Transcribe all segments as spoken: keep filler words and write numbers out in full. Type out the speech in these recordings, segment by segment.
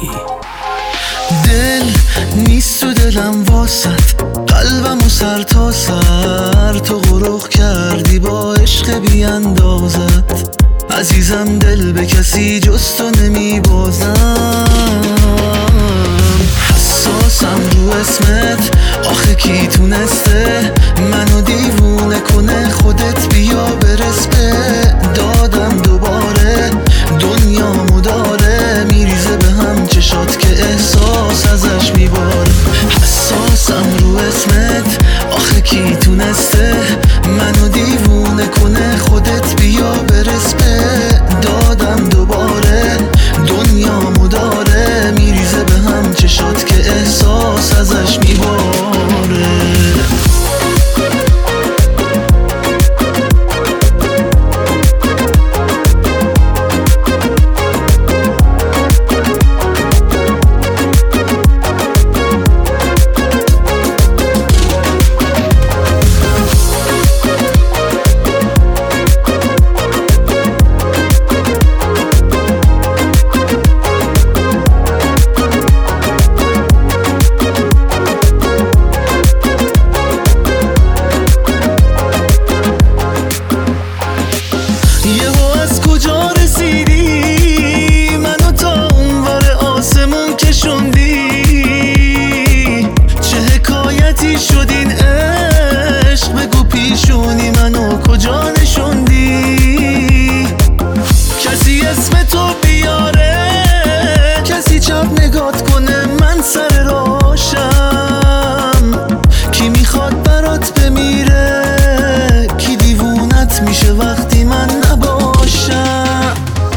الهی. دل نیست تو دلم واسط، قلبم و سر تا سر تو غرق کردی با عشق بی اندازت. عزیزم دل به کسی جز تو نمی بازم، حساسم رو اسمت. آخه کی تونسته منو دیوونه کنه؟ خودت بیا برس به دادم دوباره. دنیامو داره میریزه به هم چشات که احساس ازش میباره. حساسم رو اسمت. آخه کی تونسته منو دیوونه کنه؟ خودت بیا برس به دادم دوباره. دنیامو داره میریزه به هم چشات که احساس ازش میباره. وقتی من نباشم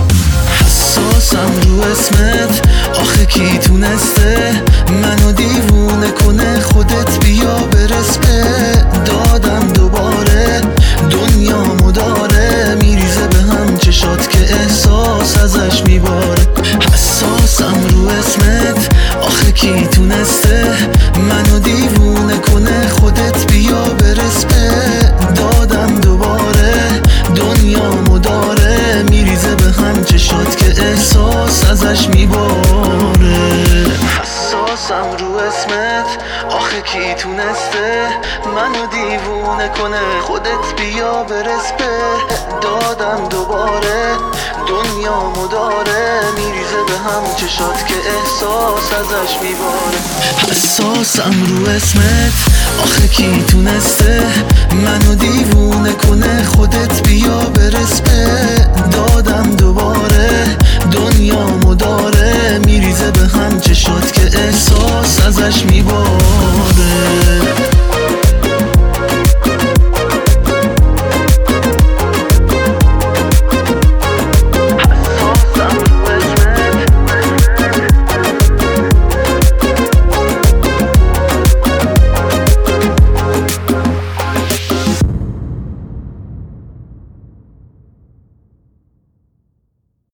حساسم رو اسمت. آخه کی تونسته منو دیوونه کنه؟ خودت بیا برس به دادم دوباره. دنیامو داره میریزه به هم چشات که احساس ازش میباره. حساسم رو اسمت. آخه کی تونسته منو دیوونه کنه؟ خودت بیا برس به دادم دوباره. دنیامو داره میریزه به هم چشات که احساس ازش میباره. حساسم رو اسمت. آخه کی تونسته منو دیوونه کنه؟ خودت بیا برس به دادم دوباره. دنیامو داره میریزه به هم چشات که احساس ازش میباره. حساسم رو اسمت. آخه کی تونسته منو دیوونه کنه؟